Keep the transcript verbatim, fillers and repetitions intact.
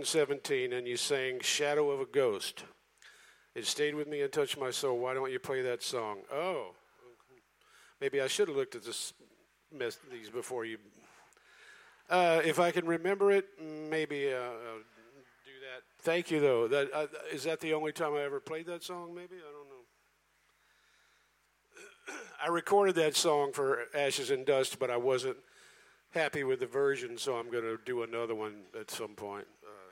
thousand seventeen, and you sang Shadow of a Ghost. It stayed with me and touched my soul. Why don't you play that song? Oh, maybe I should have looked at this, these before you. Uh, if I can remember it, maybe uh, I'll do that. Thank you, though. That uh, is that the only time I ever played that song, maybe? I don't know. I recorded that song for Ashes and Dust, but I wasn't happy with the version, so I'm going to do another one at some point.